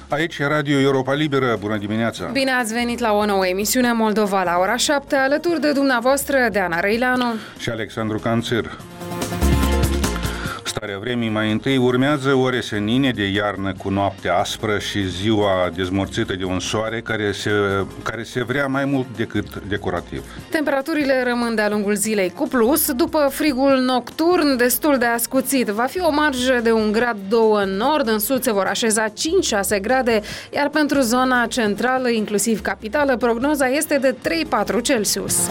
Aici e Radio Europa Liberă. Bună dimineața! Bine ați venit la o nouă emisiune Moldova la ora 7, alături de dumneavoastră, Deana Răileanu și Alexandru Canțir. Starea vremii mai întâi urmează ore senine de iarnă cu noapte aspră și ziua dezmorțită de un soare care se vrea mai mult decât decorativ. Temperaturile rămân de-a lungul zilei cu plus, după frigul nocturn destul de ascuțit. Va fi o marjă de 1 grad 2 în nord, în sud se vor așeza 5-6 grade, iar pentru zona centrală, inclusiv capitală, prognoza este de 3-4 Celsius.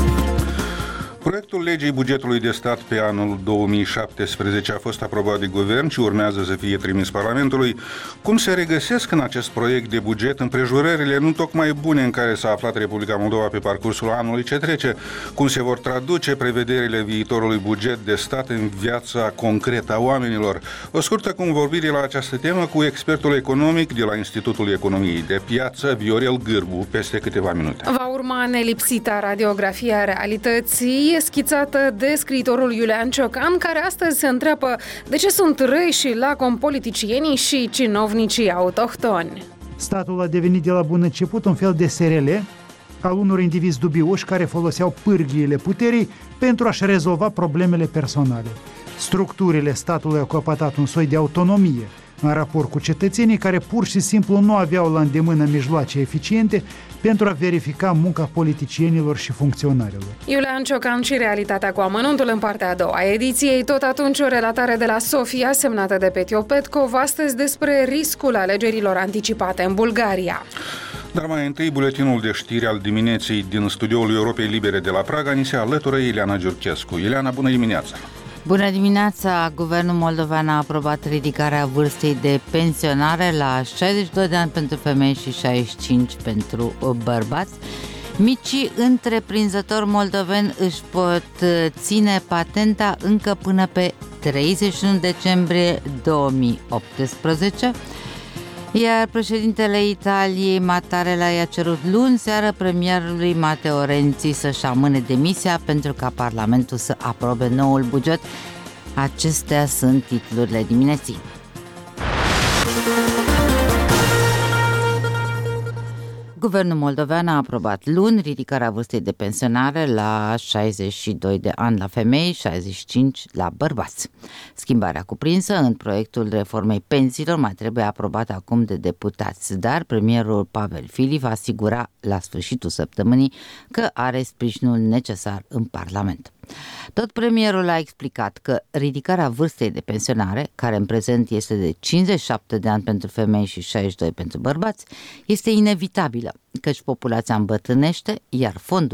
Proiectul legii bugetului de stat pe anul 2017 a fost aprobat de guvern și urmează să fie trimis Parlamentului. Cum se regăsesc în acest proiect de buget împrejurările nu tocmai bune în care s-a aflat Republica Moldova pe parcursul anului ce trece? Cum se vor traduce prevederile viitorului buget de stat în viața concretă a oamenilor? O scurtă convorbire la această temă cu expertul economic de la Institutul Economiei de Piață, Viorel Gârbu, peste câteva minute. Va urma nelipsita radiografia realității schițată de scriitorul Iulian Ciocan, care astăzi se întreabă de ce sunt răi și lacom politicienii și cinovnicii autohtoni. Statul a devenit de la bun început un fel de SRL al unor indivizi dubioși care foloseau pârghiile puterii pentru a-și rezolva problemele personale. Structurile statului au căpătat un soi de autonomie în raport cu cetățenii care pur și simplu nu aveau la îndemână mijloace eficiente pentru a verifica munca politicienilor și funcționarilor. Iulian Ciocan și realitatea cu amănuntul în partea a doua ediției. Tot atunci o relatare de la Sofia, semnată de Petio Petkov, astăzi despre riscul alegerilor anticipate în Bulgaria. Dar mai întâi, buletinul de știri al dimineții din studioul Europei Libere de la Praga, ni se alătură Ileana Giurchescu. Ileana, bună dimineața! Bună dimineața! Guvernul moldovean a aprobat ridicarea vârstei de pensionare la 62 de ani pentru femei și 65 pentru bărbați. Micii întreprinzători moldoveni își pot ține patenta încă până pe 31 decembrie 2018. Iar președintele Italiei, Mattarella, i-a cerut luni seară premierului Matteo Renzi să-și amâne demisia pentru ca Parlamentul să aprobe noul buget. Acestea sunt titlurile dimineții. Guvernul moldovean a aprobat luni ridicarea vârstei de pensionare la 62 de ani la femei, 65 la bărbați. Schimbarea cuprinsă în proiectul reformei pensiilor mai trebuie aprobată acum de deputați, dar premierul Pavel Filip va asigura la sfârșitul săptămânii că are sprijinul necesar în Parlament. Tot premierul a explicat că ridicarea vârstei de pensionare, care în prezent este de 57 de ani pentru femei și 62 pentru bărbați, este inevitabilă, căci populația îmbătrânește, iar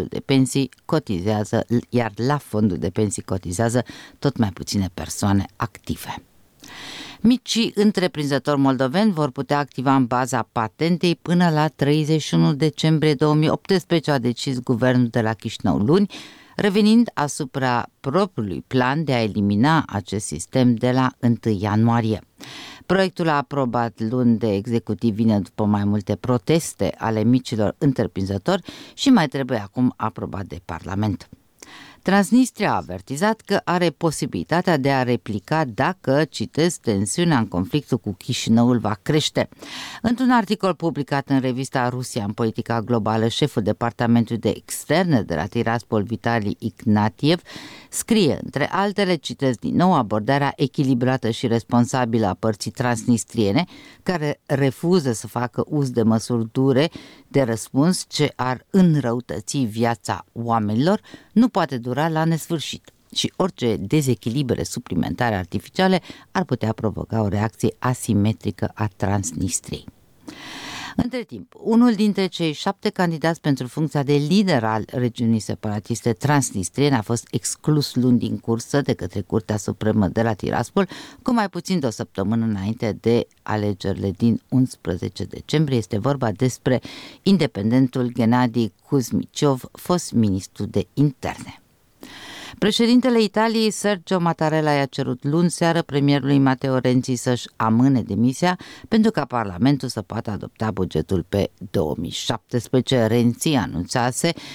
la fondul de pensii cotizează tot mai puține persoane active. Micii întreprinzători moldoveni vor putea activa în baza patentei până la 31 decembrie 2018, a decis guvernul de la Chișinău luni, revenind asupra propriului plan de a elimina acest sistem de la 1 ianuarie. Proiectul aprobat luni de executiv vine după mai multe proteste ale micilor întreprinzători și mai trebuie acum aprobat de Parlament. Transnistria a avertizat că are posibilitatea de a replica dacă, citez, tensiunea în conflictul cu Chișinăul va crește. Într-un articol publicat în revista Rusia în politica globală, șeful departamentului de externe de la Tiraspol, Vitali Ignatiev, scrie, între altele, citez din nou, abordarea echilibrată și responsabilă a părții transnistriene, care refuză să facă uz de măsuri dure de răspuns ce ar înrăutăți viața oamenilor, nu poate dura la nesfârșit și orice dezechilibre suplimentare artificiale ar putea provoca o reacție asimetrică a Transnistriei. Între timp, unul dintre cei 7 candidați pentru funcția de lider al regiunii separatiste transnistriene a fost exclus luni din cursă de către Curtea Supremă de la Tiraspol, cu mai puțin de o săptămână înainte de alegerile din 11 decembrie. Este vorba despre independentul Gennady Kuzmiciov, fost ministru de interne. Președintele Italiei, Sergio Mattarella, i-a cerut luni seară premierului Matteo Renzi să-și amâne demisia pentru ca Parlamentul să poată adopta bugetul pe 2017. Renzi anunțase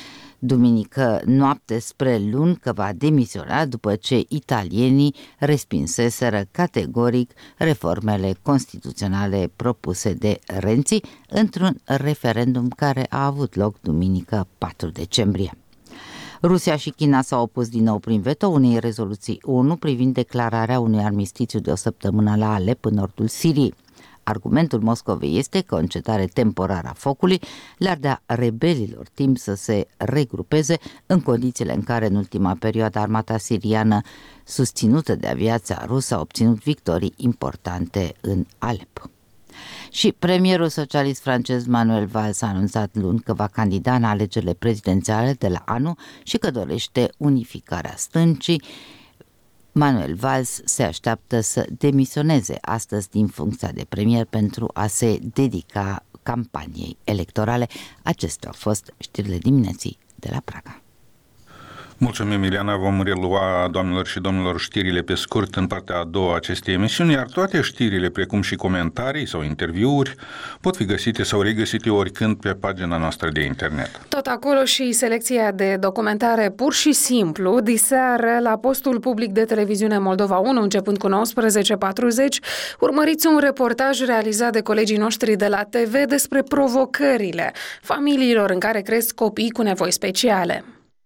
duminică noapte spre luni că va demisiona după ce italienii respinseseră categoric reformele constituționale propuse de Renzi într-un referendum care a avut loc duminică 4 decembrie. Rusia și China s-au opus din nou prin veto unei rezoluții ONU privind declararea unui armistițiu de o săptămână la Alep, în nordul Siriei. Argumentul Moscovei este că o încetare temporară a focului le-ar da rebelilor timp să se regrupeze în condițiile în care în ultima perioadă armata siriană susținută de aviația rusă a obținut victorii importante în Alep. Și premierul socialist francez Manuel Valls a anunțat luni că va candida în alegerile prezidențiale de la anul și că dorește unificarea stâncii. Manuel Valls se așteaptă să demisioneze astăzi din funcția de premier pentru a se dedica campaniei electorale. Acestea au fost știrile dimineții de la Praga. Mulțumim, Ileana. Vom relua, doamnelor și domnilor, știrile pe scurt în partea a doua a acestei emisiuni, iar toate știrile, precum și comentarii sau interviuri, pot fi găsite sau regăsite oricând pe pagina noastră de internet. Tot acolo și selecția de documentare pur și simplu, diseară la postul public de televiziune Moldova 1, începând cu 19:40, urmăriți un reportaj realizat de colegii noștri de la TV despre provocările familiilor în care cresc copii cu nevoi speciale.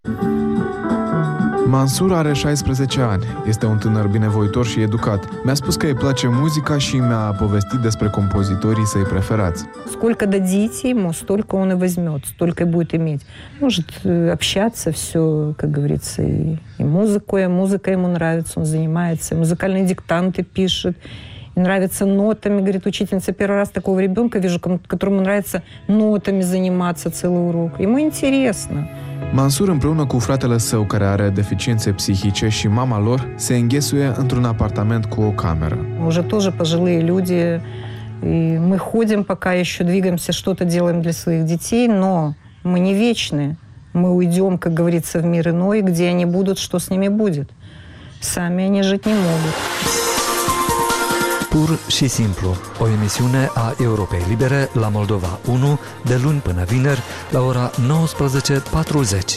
Mansur are 16 ani. Este un tânăr binevoitor și educat. Mi-a spus că îi place muzica și mi-a povestit despre compozitorii săi preferați. Сколько дадите ему, столько он и возьмет, столько и будет иметь. Может общаться, все, как говорится, и музыка ему нравится, он занимается, музыкальные диктанты пишет, и нравится нотами, говорит учительница. Первый раз такого ребенка вижу, которому нравится нотами заниматься целый урок. Ему интересно. Mansur, împreună cu fratele său care are deficiențe psihice și mama lor, se înghesuie într-un apartament cu o cameră. Уже тоже пожилые люди, и мы ходим, пока еще двигаемся, что-то делаем для своих детей, но мы не вечны. Мы уйдем, как говорится, в мир иной, где они будут, что с ними будет. Сами они жить не могут. Pur și simplu, o emisiune a Europei Libere la Moldova 1, de luni până vineri, la ora 19:40.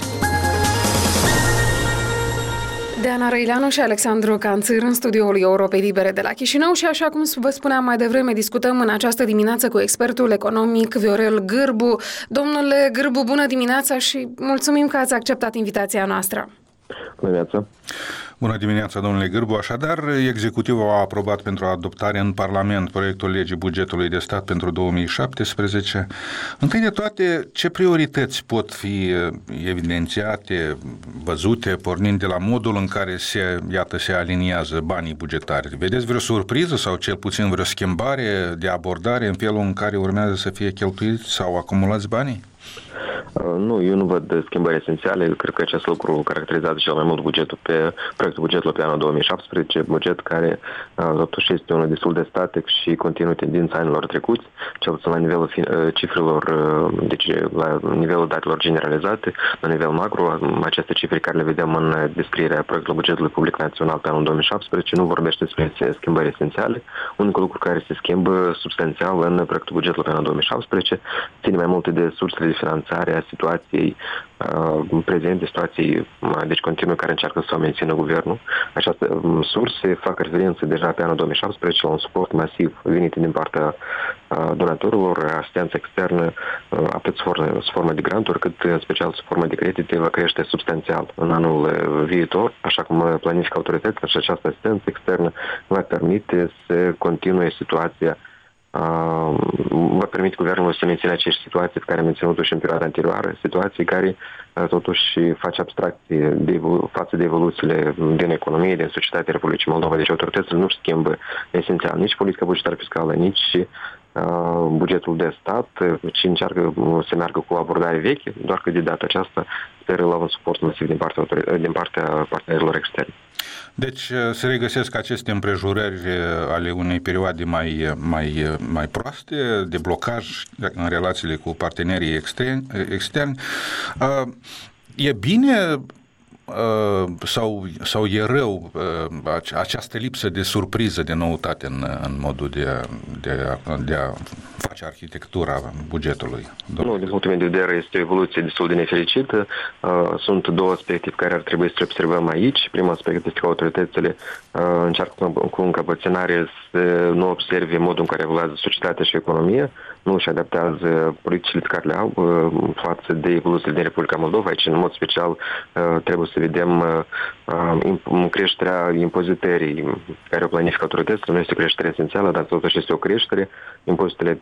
Deana Răileanu și Alexandru Canțir în studioul Europei Libere de la Chișinău și așa cum vă spuneam mai devreme, discutăm în această dimineață cu expertul economic Viorel Gârbu. Domnule Gârbu, bună dimineața și mulțumim că ați acceptat invitația noastră. Bună dimineața! Bună dimineața, domnule Gârbu. Așadar, executivul a aprobat pentru adoptare în Parlament proiectul legii bugetului de stat pentru 2017. Întâi de toate, ce priorități pot fi evidențiate, văzute, pornind de la modul în care se aliniază banii bugetari? Vedeți vreo surpriză sau cel puțin vreo schimbare de abordare în felul în care urmează să fie cheltuiți sau acumulați banii? Nu, eu nu văd schimbări esențiale. Eu cred că acest lucru caracterizează cel mai mult proiectul bugetului pe anul 2017, buget care totuși este unul destul de static și continuă tendința anilor trecuți, cel puțin la nivelul cifrelor, deci la nivelul datelor generalizate, la nivel macro. Aceste cifre care le vedem în descrierea proiectului bugetului public național pe anul 2017 nu vorbește despre schimbări esențiale. Unicul lucru care se schimbă substanțial în proiectul bugetului pe anul 2017 ține mai multe de sursele de finanțare a situației prezente, situației deci continuu care încearcă să o mențină guvernul. Aceste surse fac referință deja pe anul 2017 la un suport masiv venit din partea donatorilor, asistență externă, atât sub formă de granturi, cât în special sub formă de credite, va crește substanțial în anul viitor, așa cum planifică autoritățile, și această asistență externă va permite să continue situația, va permite guvernului să mențină aceeași situații pe care a menținut-o și în perioada anterioară, situații care totuși face abstracție față de evoluțiile din economie, din societatea Republicii Moldova. Deci autoritățile nu schimbă esențial nici politica bugetară fiscală, nici bugetul de stat, ci încearcă să meargă cu o abordare veche, doar că de data aceasta speră la un suport masiv din partea partenerilor externi. Deci se regăsesc aceste împrejurări ale unei perioade mai proaste, de blocaj în relațiile cu partenerii externi. E bine sau e rău această lipsă de surpriză, de noutate în modul de a face arhitectura bugetului? Nu, din punctul meu de vedere, este o evoluție destul de nefericită. Sunt două aspecte pe care ar trebui să le observăm aici. Primul aspect este că autoritățile încearcă cu încăpățânare să nu observe modul în care evoluează societatea și economia, nu își adaptează politicile pe care le au față de evoluțiile din Republica Moldova. Aici, în mod special, trebuie să vedem creșterea impozitării care o planifică autoritățile. Nu este o creștere esențială, dar totuși este o creștere. Impozitele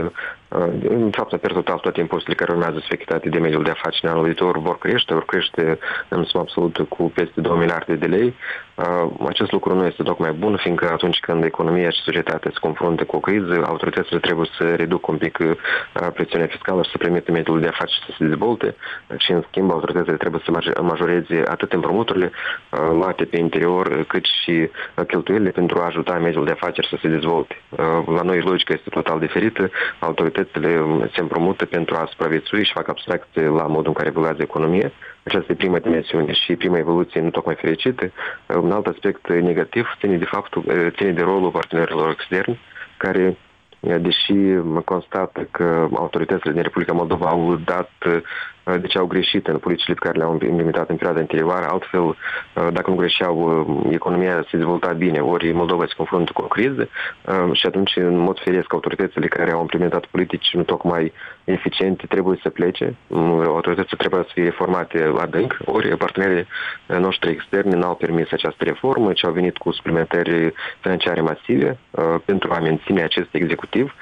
în fapt, per total, toate impozitele care urmează să fie achitate de mediul de afaceri în anul viitor vor crește în sumă absolută cu peste 2 miliarde de lei. Acest lucru nu este tocmai bun, fiindcă atunci când economia și societatea se confruntă cu o criză, autoritățile trebuie să reducă un pic presiunea fiscală și să permită mediul de afaceri să se dezvolte și, în schimb, autoritățile trebuie să majoreze atât împrumuturile luate pe interior, cât și cheltuielile pentru a ajuta mediul de afaceri să se dezvolte. La noi logica este total diferită. Autoritățile se împrumută pentru a supraviețui și fac abstracție la modul în care evoluează economia. Aceasta e prima dimensiune și prima evoluție nu tocmai fericită. Un alt aspect negativ ține de rolul partenerilor externi, care, deși constată că autoritățile din Republica Moldova au dat, deci au greșit în politicile pe care le-au implementat în perioada anterioară, altfel, dacă nu greșeau, economia se dezvolta bine, ori Moldova se confruntă cu o criză și atunci, în mod firesc, autoritățile care au implementat politici nu tocmai eficiente trebuie să plece, autoritățile trebuie să fie reformate adânc, ori partenerii noștri externi n-au permis această reformă, ci au venit cu suplimentări financiare masive pentru a menține acest executiv.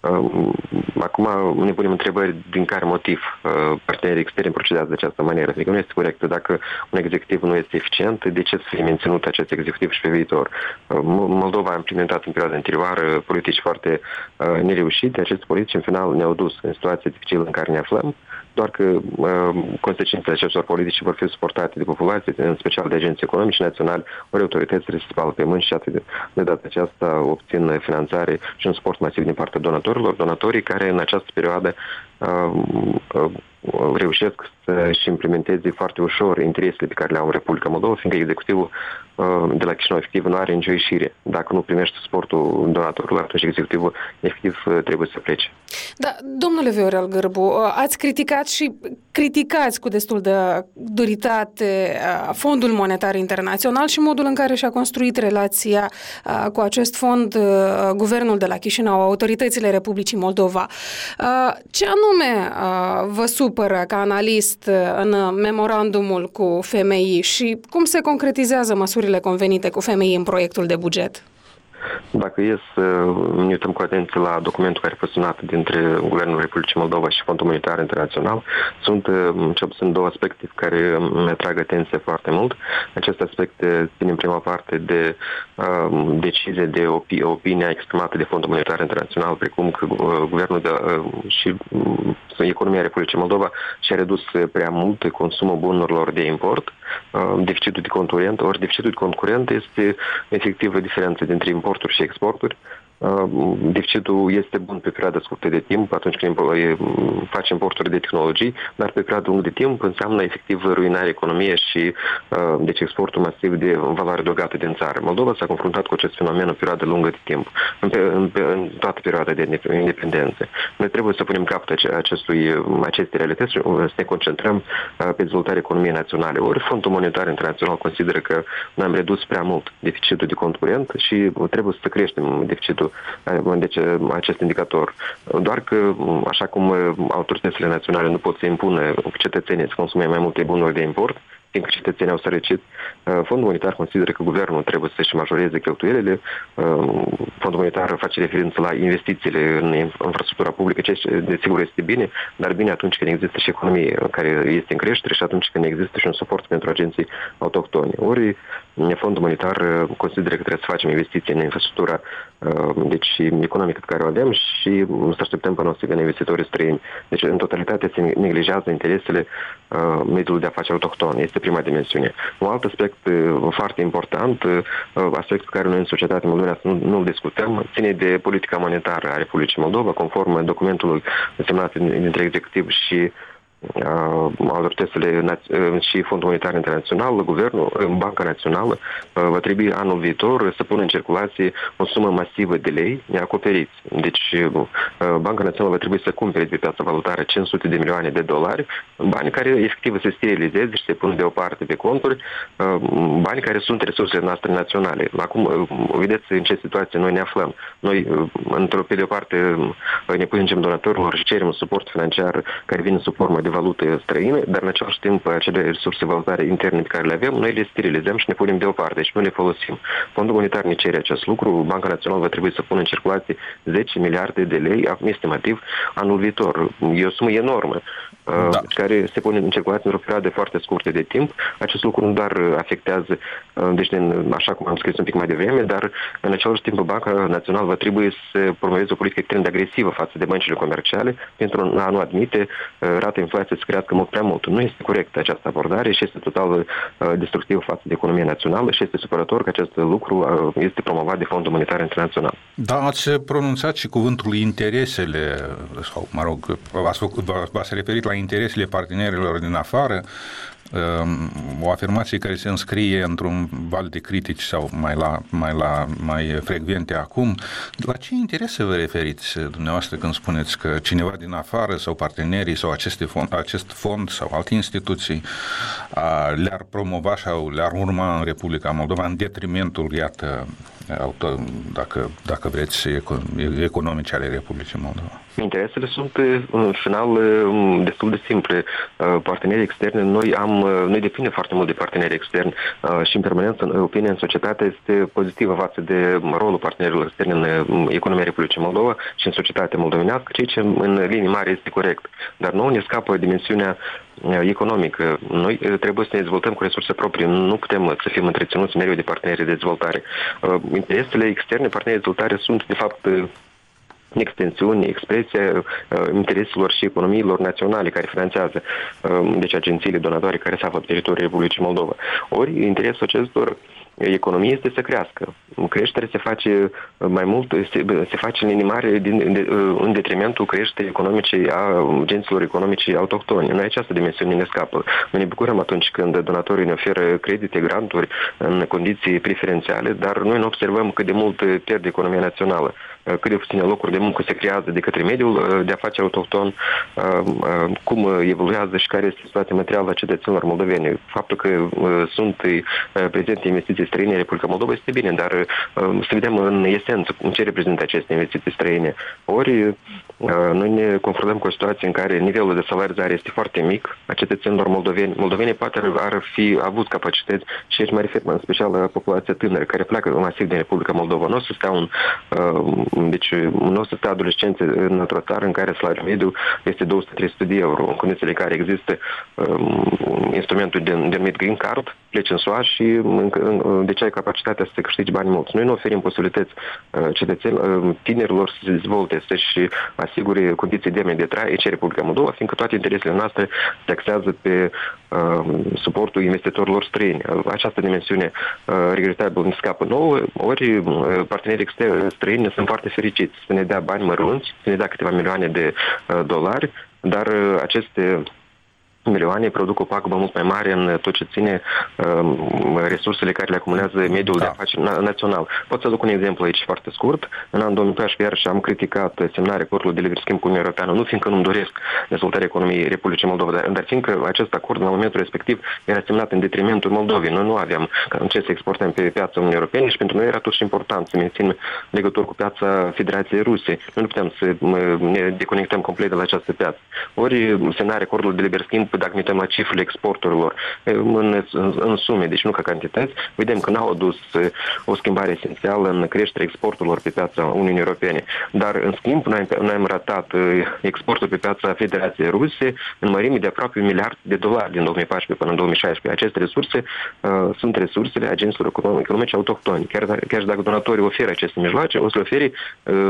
Acum ne punem întrebări din care motiv partenerii externi procedează de această manieră. Adică nu este corect. Dacă un executiv nu este eficient, de ce să fie menținut acest executiv și pe viitor? Moldova a implementat în perioada anterioară politici foarte nereușite. Aceste politici, în final, ne-au dus în situația dificilă în care ne aflăm, doar că consecințele acestor politici vor fi suportate de populație, în special de agenții economici naționali, ori autoritățile se spală pe mâini și atât de data aceasta obțin finanțare și un suport masiv din partea donatorii care în această perioadă reușesc să-și implementeze foarte ușor interesele pe care le au în Republica Moldova, fiindcă executivul de la Chișinău efectiv nu are nicio ieșire. Dacă nu primește suportul donatorului, atunci executivul efectiv trebuie să plece. Da, domnule Viorel Gârbu, ați criticat și criticați cu destul de duritate Fondul Monetar Internațional și modul în care și-a construit relația cu acest fond guvernul de la Chișinău, autoritățile Republicii Moldova. Ce anume vă supără ca analist în memorandumul cu FMI și cum se concretizează măsurile convenite cu FMI în proiectul de buget? Dacă e să ne uităm cu atenție la documentul care a fost semnat dintre Guvernul Republicii Moldova și Fondul Monetar Internațional, sunt cel puțin două aspecte care mi atrag atenție foarte mult. Aceste aspecte țin în prima parte de decizie de opinia exprimată de Fondul Monetar Internațional, precum că guvernul și economia Republicii Moldova și-a redus prea mult consumul bunurilor de import, deficitul de concurent, ori deficitul de concurent este efectiv o diferență dintre importuri și exporturi. Deficitul este bun pe perioada scurtă de timp, atunci când faci importuri de tehnologii, dar pe perioada lungă de timp înseamnă efectiv ruinarea economiei și deci exportul masiv de valoare adăugată din țară. Moldova s-a confruntat cu acest fenomen în perioadă lungă de timp, în toată perioada de independență. Noi trebuie să punem capăt acestei realități și să ne concentrăm pe dezvoltarea economiei naționale. Ori Fondul Monetar Internațional consideră că noi am redus prea mult deficitul de concurent și trebuie să creștem deficitul, deci acest indicator. Doar că, așa cum autoritățile naționale nu pot să impună cetățenii să consume mai multe bunuri de import, fiindcă cetățenii au sărăcit, Fondul Monetar consideră că guvernul trebuie să-și majoreze cheltuielile. Fondul Monetar face referință la investițiile în infrastructura publică, ceea ce desigur este bine, dar bine atunci când există și economie care este în creștere și atunci când există și un suport pentru agenții autohtoni. Ori Fondul Monetar consideră că trebuie să facem investiții în infrastructura deci economică pe care o avem și să așteptăm până o să vină investitorii străini. Deci în totalitate se neglijează interesele mediului de afaceri autohton. Este prima dimensiune. Un alt aspect foarte important, aspect pe care noi în societatea moldovenească nu-l discutăm, ține de politica monetară a Republicii Moldova, conform documentului semnat dintre executiv și autoritățile și Fondul Monetar Internațional, Guvernul, Banca Națională, va trebui anul viitor să pună în circulație o sumă masivă de lei neacoperiți. Deci Banca Națională va trebui să cumpere pe piața valutară 500 de milioane de dolari, bani care efectiv se sterilizeze și se pun deoparte pe conturi, bani care sunt resursele noastre naționale. Acum, vedeți în ce situație noi ne aflăm. Noi, pe de o parte, ne plângem donatorilor și cerem un suport financiar care vine sub formă de valută străină, dar în același timp acele resurse valutare interne pe care le avem, noi le sterilizăm și ne punem deoparte și nu le folosim. Fondul Monetar ne cere acest lucru, Banca Națională va trebui să pună în circulație 10 miliarde de lei, estimativ, anul viitor. E o sumă enormă, care se pune în circulație într-o perioadă foarte scurtă de timp. Acest lucru nu doar afectează, deci așa cum am scris un pic mai devreme, dar în același timp Banca Națională va trebui să promoveze o politică extrem de agresivă față de băncile comerciale pentru a nu admite rata inflației să crească mult prea mult. Nu este corectă această abordare și este total destructivă față de economia națională și este supărător că acest lucru este promovat de Fondul Monetar Internațional. Da, ați pronunțat și cuvântul interesele, sau mă rog, v-ați referit la interesele partenerilor din afară, o afirmație care se înscrie într-un val de critici sau mai frecvente acum. La ce interese vă referiți dumneavoastră când spuneți că cineva din afară sau partenerii sau acest fond sau alte instituții le-ar promova sau le-ar urma în Republica Moldova în detrimentul, iată, dacă vreți, economice ale Republicii Moldova? Interesele sunt, în final, destul de simple. Partenerii externi, noi depindem foarte mult de parteneri externi și, în permanență, opinia în societate este pozitivă față de rolul partenerilor externi în economia Republicii Moldova și în societatea moldovenească, ceea ce, în linii mari, este corect. Dar nouă ne scapă dimensiunea economică. Noi trebuie să ne dezvoltăm cu resurse proprii. Nu putem să fim întreținuți mereu de parteneri de dezvoltare. Interesele externe, partenerii de dezvoltare, sunt, de fapt, extensiuni, expresia intereselor și economiilor naționale care finanțează, deci agențiile donatoare care se află pe teritoriul Republicii Moldova. Ori interesul acestor economie este să crească. Creșterea se face mai mult, se face în linii mari în detrimentul creșterii economice a agenților economici autohtoni. Noi această dimensiune ne scapă. Noi ne bucurăm atunci când donatorii ne oferă credite, granturi în condiții preferențiale, dar noi nu observăm cât de mult pierde economia națională, cât de puține locuri de muncă se creează de către mediul de afaceri autohton, cum evoluează și care este situația materială a cetățenilor moldoveni. Faptul că sunt prezente investiții străine în Republica Moldova este bine, dar să vedem în esență ce reprezintă aceste investiții străine. Ori noi ne confruntăm cu o situație în care nivelul de salarizare este foarte mic a cetățenilor moldoveni. Moldovenii poate ar fi avut capacități și aici mă refer în special la populația tânără care pleacă masiv din Republica Moldova. Nu o să stea nu o să stea adolescenți într-o țară în care salariul mediu este 200-300 de euro, în condițiile în care există instrumentul denumit Green Card, pleci în SUA și deci ai capacitatea să câștigi bani mulți. Noi nu oferim posibilități tinerilor să se dezvolte, să-și asigure condiții demne de trai aici în Republica Moldova, fiindcă toate interesele noastre se axează pe suportul investitorilor străini. Această dimensiune regretabilă ne scapă nouă, ori partenerii străini sunt foarte fericiți să ne dea bani mărunți, să ne dea câteva milioane de dolari, dar aceste milioane produc o pagubă mult mai mare în tot ce ține resursele care le acumulează mediul de afaceri național. Pot să aduc un exemplu aici foarte scurt. În anul 2014 iarăși am criticat semnarea acordului de liber schimb cu Uniunea Europeană, nu fiindcă nu-mi doresc dezvoltarea economiei Republicii Moldova, dar fiindcă acest acord în momentul respectiv era semnat în detrimentul Moldovei. Noi nu aveam ce să exportăm pe piața Uniunii Europene și pentru noi era totuși important să menținem legături cu piața Federației Ruse. Noi nu putem să ne deconectăm complet de la această piață. Ori semnarea acordului de liber schimb, dacă ne uităm la cifrele exporturilor în sume, deci nu ca cantități, vedem că n-au adus o schimbare esențială în creșterea exporturilor pe piața Uniunii Europene. Dar, în schimb, noi am ratat exportul pe piața Federației Ruse în mărime de aproape $1 miliard din 2014 până în 2016. Aceste resurse sunt resursele agenților economici autohtoni. Chiar și dacă donatorii oferă aceste mijloace, o să le ofere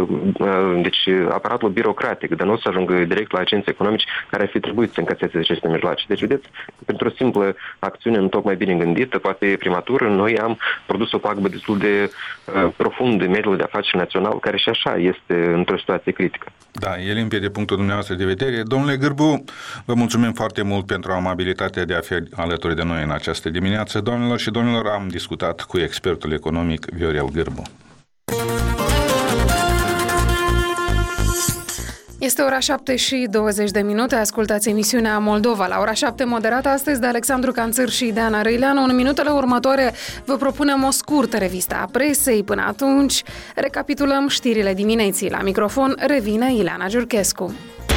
deci aparatul birocratic, dar nu o să ajungă direct la agenții economici care ar fi trebuit să încaseze aceste mijloace. Deci, vedeți, pentru o simplă acțiune nu tocmai bine gândită, poate prematură, noi am produs o pagubă destul de profundă în mediul de afaceri național, care și așa este într-o situație critică. Da, e limpede punctul dumneavoastră de vedere. Domnule Gârbu, vă mulțumim foarte mult pentru amabilitatea de a fi alături de noi în această dimineață. Doamnelor și domnilor, am discutat cu expertul economic Viorel Gârbu. Este ora 7:20. Ascultați emisiunea Moldova la ora 7, moderată astăzi de Alexandru Canțăr și Deana Răileanu. În minutele următoare vă propunem o scurtă revistă a presei. Până atunci, recapitulăm știrile dimineții. La microfon revine Ileana Giurchescu.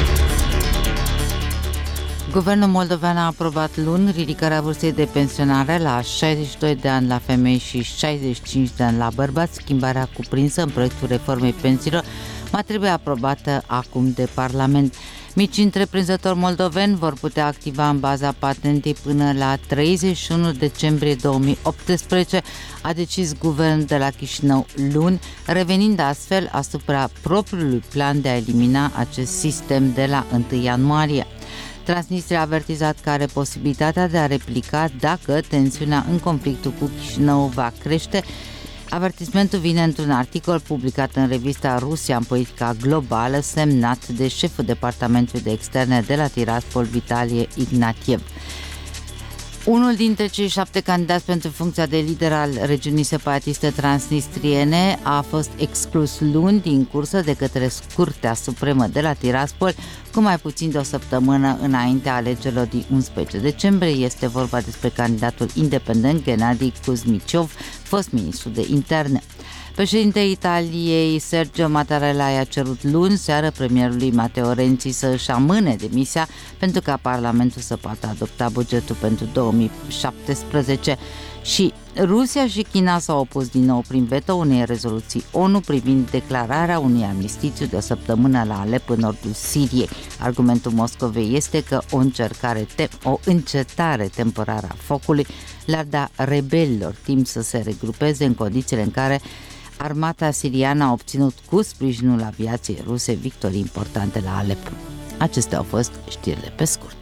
Guvernul moldovean a aprobat luni ridicarea vârstei de pensionare la 62 de ani la femei și 65 de ani la bărbați. Schimbarea cuprinsă în proiectul reformei pensiilor va trebui aprobată acum de Parlament. Mici întreprinzători moldoveni vor putea activa în baza patentei până la 31 decembrie 2018, a decis guvernul de la Chișinău luni, revenind astfel asupra propriului plan de a elimina acest sistem de la 1 ianuarie. Transnistria a avertizat că are posibilitatea de a replica dacă tensiunea în conflictul cu Chișinău va crește. Avertismentul vine într-un articol publicat în revista Rusia în politica globală, semnat de șeful departamentului de externe de la Tiraspol, Vitalie Ignatiev. Unul dintre cei 7 candidați pentru funcția de lider al regiunii separatiste transnistriene a fost exclus luni din cursă de către Curtea Supremă de la Tiraspol, cu mai puțin de o săptămână înaintea alegerilor din 11 decembrie. Este vorba despre candidatul independent Gennady Kuzmiciov, fost ministru de interne. Președintele Italiei Sergio Mattarella i-a cerut luni seară premierului Matteo Renzi să își amâne demisia pentru ca Parlamentul să poată adopta bugetul pentru 2017. Și Rusia și China s-au opus din nou prin veto unei rezoluții ONU privind declararea unui armistițiu de o săptămână la Alep, în nordul Siriei. Argumentul Moscovei este că o încetare temporară a focului le-ar da rebelilor timp să se regrupeze în condițiile în care armata siriană a obținut cu sprijinul aviației ruse victorii importante la Alep. Acestea au fost știrile pe scurt.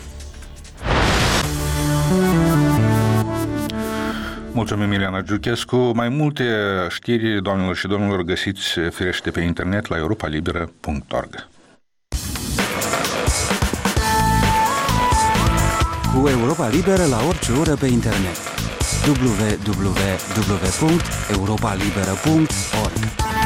Mulțumim, Ileana Giurchescu. Mai multe știri, doamnelor și domnilor, găsiți firește pe internet la europalibera.org. Cu Europa Liberă la orice oră pe internet. www.europalibera.org.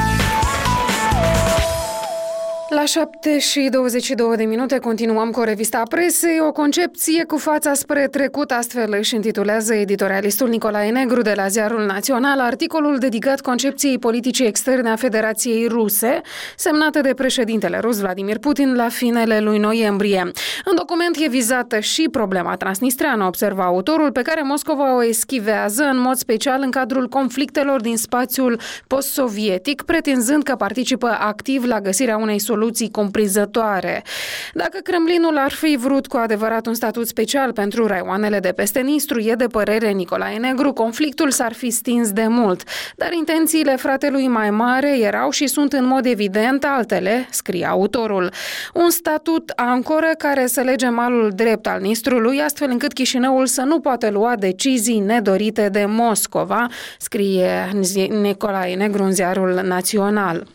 La 7:22 continuăm cu revista presei. O concepție cu fața spre trecut, astfel își intitulează editorialistul Nicolae Negru de la Ziarul Național articolul dedicat concepției politicii externe a Federației Ruse, semnată de președintele rus Vladimir Putin la finele lui noiembrie. În document e vizată și problema transnistreană, observa autorul, pe care Moscova o eschivează în mod special în cadrul conflictelor din spațiul post-sovietic, pretinzând că participă activ la găsirea unei soluții comprinzătoare. Dacă Kremlinul ar fi vrut cu adevărat un statut special pentru raioanele de peste Nistru, e de părere Nicolae Negru, conflictul s-ar fi stins de mult. Dar intențiile fratelui mai mare erau și sunt în mod evident altele, scrie autorul. Un statut ancoră care să lege malul drept al Nistrului, astfel încât Chișinăul să nu poată lua decizii nedorite de Moscova, scrie Nicolae Negru în Ziarul Național.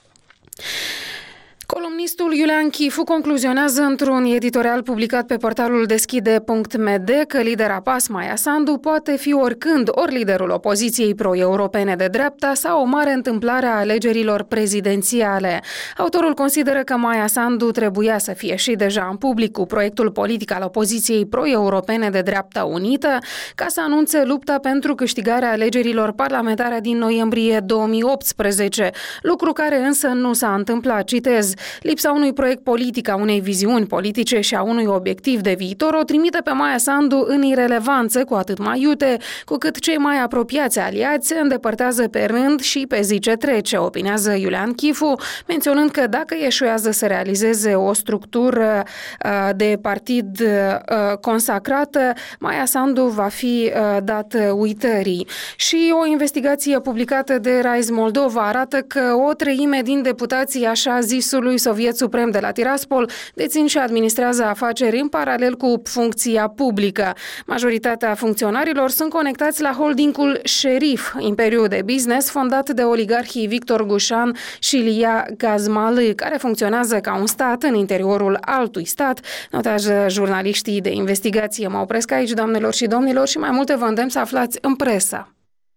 Columnistul Iulian Chifu concluzionează într-un editorial publicat pe portalul deschide.md că lidera PAS, Maia Sandu, poate fi oricând ori liderul opoziției pro-europene de dreapta sau o mare întâmplare a alegerilor prezidențiale. Autorul consideră că Maia Sandu trebuia să fie și deja în public cu proiectul politic al opoziției pro-europene de dreapta unită, ca să anunțe lupta pentru câștigarea alegerilor parlamentare din noiembrie 2018, lucru care însă nu s-a întâmplat, citez. Lipsa unui proiect politic, a unei viziuni politice și a unui obiectiv de viitor o trimite pe Maia Sandu în irelevanță, cu atât mai iute, cu cât cei mai apropiați aliați se îndepărtează pe rând și pe zi ce trece, opinează Iulian Chifu, menționând că dacă eșuează să realizeze o structură de partid consacrată, Maia Sandu va fi dat uitării. Și o investigație publicată de Rise Moldova arată că o treime din deputații așa zisului Partidului Soviet Suprem de la Tiraspol, dețin și administrează afaceri în paralel cu funcția publică. Majoritatea funcționarilor sunt conectați la holdingul Șerif, imperiu de business fondat de oligarhii Victor Gușan și Ilia Gazmalı, care funcționează ca un stat în interiorul altui stat, notează jurnaliștii de investigație. Mă opresc aici, doamnelor și domnilor, și mai multe vă îndemn să aflați în presă.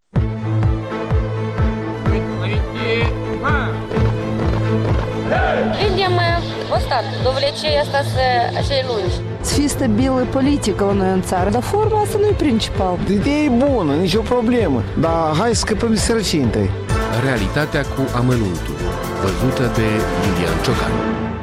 Видим вот довлечение остаться lungi. Să fie stabilă politică la noi în țară, dar forma asta nu e principal. Ideea e bună, nicio problemă, dar hai să scăpăm de sărăcie întâi. Realitatea cu amănuntul, văzută de Iulian Ciocan.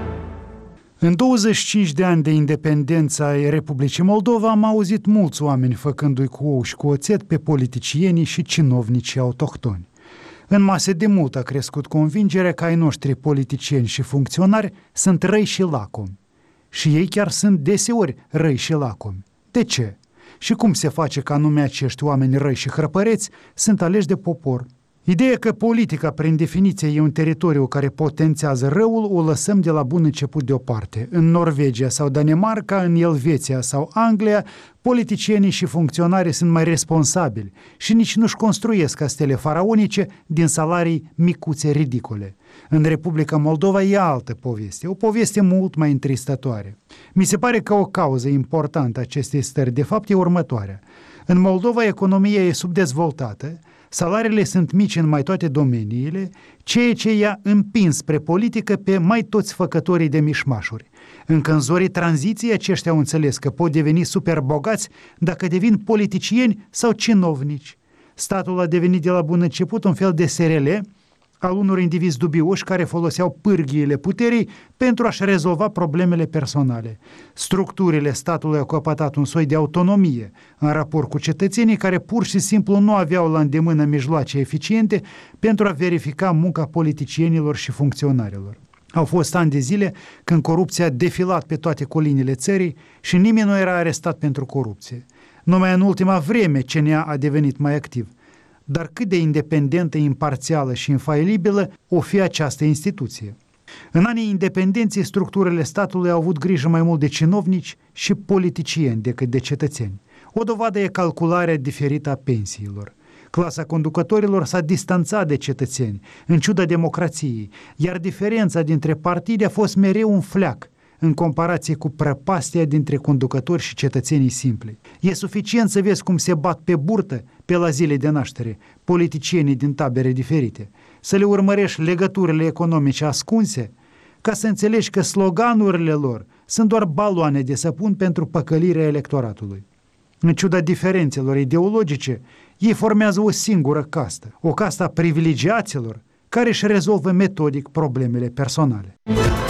În 25 de ani de independență ai Republicii Moldova am auzit mulți oameni făcându-i cu ou și cu oțet pe politicienii și cinovnicii autohtoni. În mase de mult a crescut convingerea că ai noștri politicieni și funcționari sunt răi și lacomi. Și ei chiar sunt deseori răi și lacomi. De ce? Și cum se face că anume acești oameni răi și hrăpăreți sunt aleși de popor? Ideea că politica, prin definiție, e un teritoriu care potențează răul, o lăsăm de la bun început deoparte. În Norvegia sau Danemarca, în Elveția sau Anglia, politicienii și funcționarii sunt mai responsabili și nici nu-și construiesc castele faraonice din salarii micuțe ridicole. În Republica Moldova e altă poveste, o poveste mult mai întristătoare. Mi se pare că o cauză importantă a acestei stări, de fapt, e următoarea. În Moldova economia e subdezvoltată, salariile sunt mici în mai toate domeniile, ceea ce i-a împins spre politică pe mai toți făcătorii de mișmașuri. Încă în zorii tranziției aceștia au înțeles că pot deveni super bogați dacă devin politicieni sau cinovnici. Statul a devenit de la bun început un fel de SRL al unor indivizi dubioși care foloseau pârghiile puterii pentru a-și rezolva problemele personale. Structurile statului au căpătat un soi de autonomie în raport cu cetățenii care pur și simplu nu aveau la îndemână mijloace eficiente pentru a verifica munca politicienilor și funcționarilor. Au fost ani de zile când corupția a defilat pe toate colinile țării și nimeni nu era arestat pentru corupție. Numai în ultima vreme CNA a devenit mai activ. Dar cât de independentă, imparțială și infailibilă o fi această instituție? În anii independenței, structurile statului au avut grijă mai mult de cinovnici și politicieni decât de cetățeni. O dovadă e calcularea diferită a pensiilor. Clasa conducătorilor s-a distanțat de cetățeni, în ciuda democrației, iar diferența dintre partide a fost mereu un fleac, în comparație cu prăpastia dintre conducători și cetățenii simpli. E suficient să vezi cum se bat pe burtă, pe la zile de naștere, politicienii din tabere diferite, să le urmărești legăturile economice ascunse, ca să înțelegi că sloganurile lor sunt doar baloane de săpun pentru păcălirea electoratului. În ciuda diferențelor ideologice, ei formează o singură castă, o castă a privilegiaților, care își rezolvă metodic problemele personale.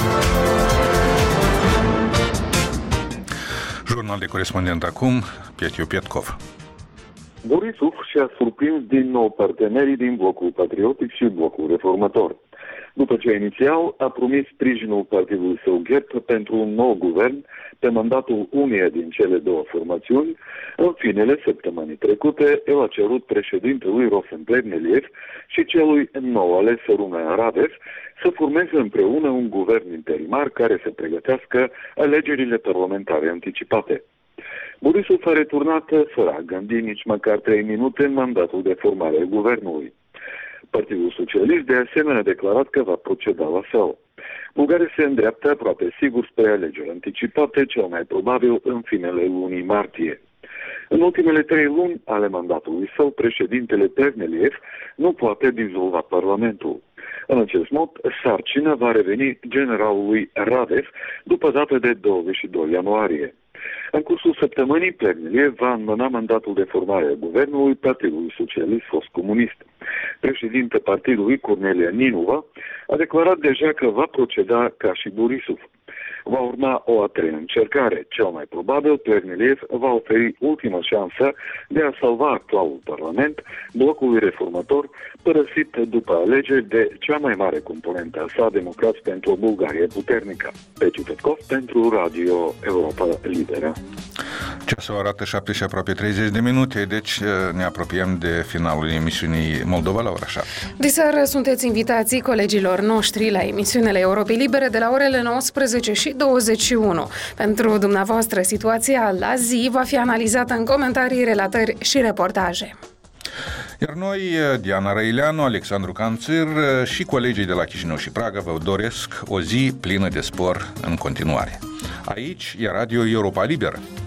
Jurnal de corespondent acum, Pietiu Pietkov. Borisov și-a surprins din nou partenerii din blocul patriotic și blocul reformator. După ce inițial a promis sprijinul partidului său GEP pentru un nou guvern pe mandatul uneia din cele două formațiuni, în finele săptămânii trecute, el a cerut președintelui Rosen Plevneliev și celui nou ales Rumen Radev să formeze împreună un guvern interimar care să pregătească alegerile parlamentare anticipate. Borisov a returnat fără a gândi nici măcar 3 minute în mandatul de formare a guvernului. Partidul Socialist de asemenea a declarat că va proceda la fel. Bulgaria se îndreaptă aproape sigur spre alegeri anticipate, cel mai probabil în finele lunii martie. În ultimele 3 luni ale mandatului său, președintele Plevneliev nu poate dizolva Parlamentul. În acest mod, sarcina va reveni generalului Radev după data de 22 ianuarie. În cursul săptămânii, Plevneliev va înmâna mandatul de formare a guvernului Partidului Socialist Fost Comunist. Președinte partidului, Cornelia Ninova, a declarat deja că va proceda ca și Borisov. Va urma o a treia încercare. Cel mai probabil, Plevneliev va oferi ultima șansă de a salva actualul Parlament, blocului reformator, părăsit după alegeri de cea mai mare componentă a sa, Democrați pentru o Bulgarie puternică. Peciu Petkov pentru Radio Europa Liberă. Ceasul arată 7 și aproape 30 de minute, deci ne apropiem de finalul emisiunii Moldova la ora 7. Diseară sunteți invitații colegilor noștri la emisiunile Europei Libere de la orele 19 și 21. Pentru dumneavoastră, situația la zi va fi analizată în comentarii, relatări și reportaje. Iar noi, Diana Răileanu, Alexandru Canțir și colegii de la Chișinău și Praga vă doresc o zi plină de spor în continuare. Aici e Radio Europa Liberă.